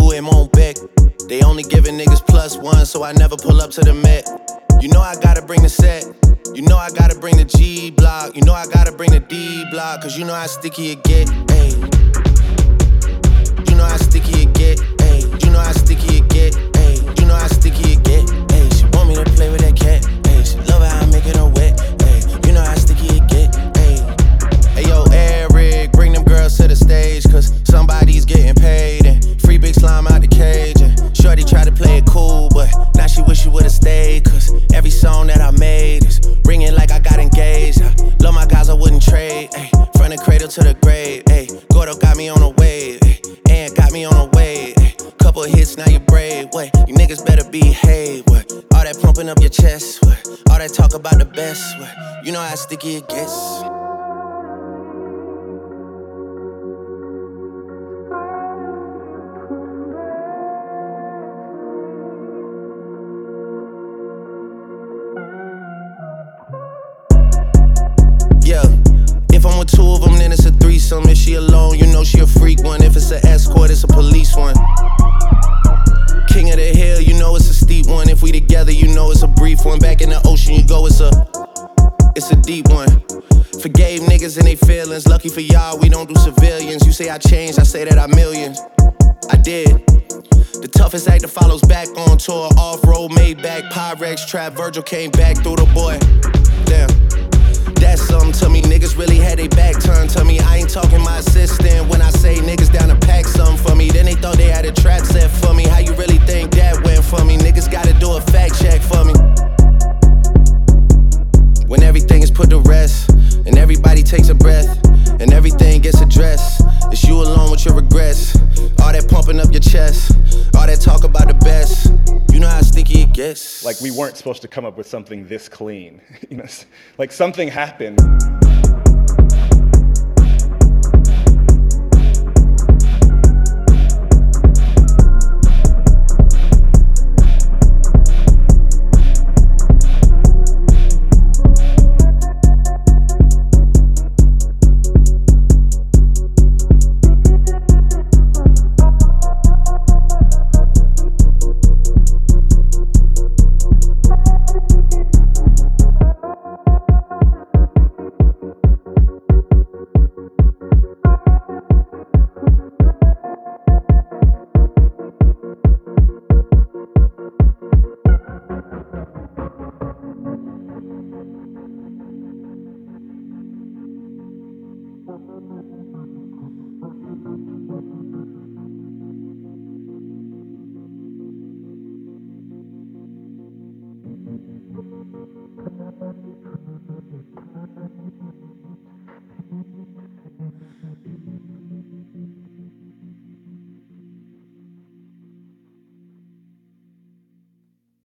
do it mon bec. They only giving niggas +1, so I never pull up to the Met. You know I gotta bring the set. You know I gotta bring the G block. You know I gotta bring the D block. Cause you know how sticky it get, ayy. You know how sticky it get, ayy. You know how sticky it get, ayy. You know how sticky it get, ayy. She want me to play with that cat, ayy. She love how I'm making her wet, ayy. You know how sticky it get, ayy. Hey yo, Eric, bring them girls to the stage. Cause somebody's getting paid. And free big slime out the cage. And shorty tried to play it cool, but now she wish she would've stayed. Cause every song that I made is ringing like I got engaged. I love my guys, I wouldn't trade. Ay, from the cradle to the grave. Ay, Gordo got me on a wave. Ay, and got me on a wave. Ay, couple hits, now you brave. What? You niggas better behave. What? All that pumping up your chest. What? All that talk about the best. What? You know how sticky it gets. Yeah, if I'm with two of them, then it's a threesome. If she alone, you know she a freak one. If it's an escort, it's a police one. King of the hill, you know it's a steep one. If we together, you know it's a brief one. Back in the ocean, you go, it's a deep one. Forgave niggas and they feelings. Lucky for y'all, we don't do civilians. You say I changed, I say that I millions. I did. The toughest actor follows back on tour. Off-road, Maybach, Pyrex, Trap. Virgil came back through the boy. Damn. That's something to me, niggas really had they back turned to me. I ain't talking my assistant when I say niggas down to pack something for me. Then they thought they had a trap set for me. How you really think that went for me? Niggas gotta do a fact check for me. When everything is put to rest, and everybody takes a breath, and everything gets addressed, it's you alone with your regrets. All that pumping up your chest, all that talk about the best. You know how sticky it gets. Like, we weren't supposed to come up with something this clean. You know, like something happened.